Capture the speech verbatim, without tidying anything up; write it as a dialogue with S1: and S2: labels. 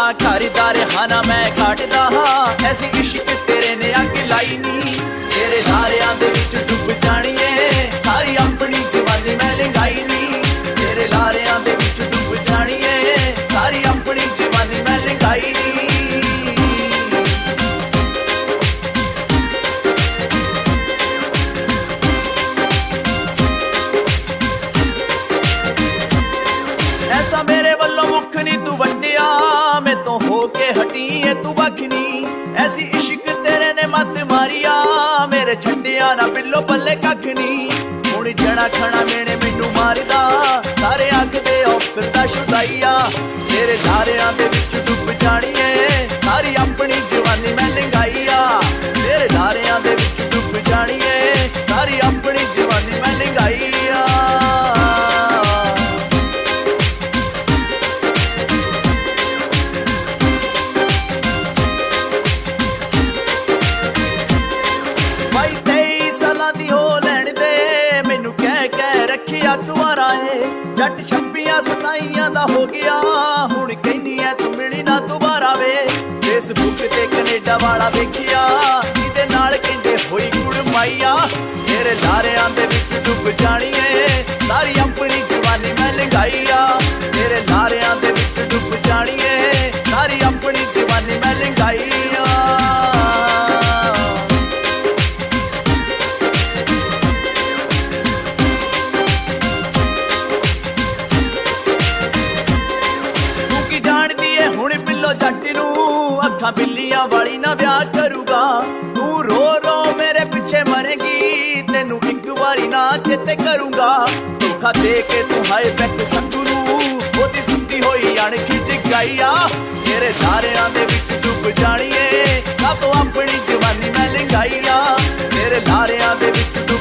S1: खरीदार हाना मैं काटदा हाँ ऐसी इश्क तेरे ने अग लाई नी तेरे लारियां दे विच डुब जाणीए सारी अपनी जवानी मैं लंघाई नी तेरे लारियां दे विच डुब जाणीए सारी अपनी जवानी मैं लंघाई नी ऐसा मेरे वल्लों मुख नी तू वड्डिया मैं तो होके हटी है तू बखनी ऐसी इश्क तेरे ने मत मारिया मेरे छड्डिया ना बिल्लो पल्ले कख नी हुण जड़ा खड़ा मेने मैनू मारदा सारे आखदे ओ फिरदा शुदाईया तेरे धारियां दे विच डुब जाणीए सारी अपनी जवानी मैं लंघाईया तेरे धारियां दे विच डुब जाणीए सारी अपनी जवानी मैं लंघाईया अखबारा है जट छब्बियां सताइयां दा हो गया हुण कहनी है तू मिली ना दोबारा वे फेसबुक ते कनेडा वाला वेखिया इहदे नाल कहंदे होई गुड़ माईया तेरे लारियां दे विच डुब जाणीए सारी अपनी जवानी मैं लंघाईया तेरे लारियां दे विच डुब जाणीए सारी अपनी जवानी मैं लंघाईया जट नू अखां बिल्लियां वाली ना ब्याह करूगा तू रो रो मेरे पिछे मरेगी तेनू एक बारी ना चेते करूंगा धोखा दे के तू हाय बैक संतू नू ओदी सुती होई अणखी जगाईया तेरे धारियां दे विच डुब जाणीए कब अपनी जवानी मैं लंघाईया तेरे लारियां दे विच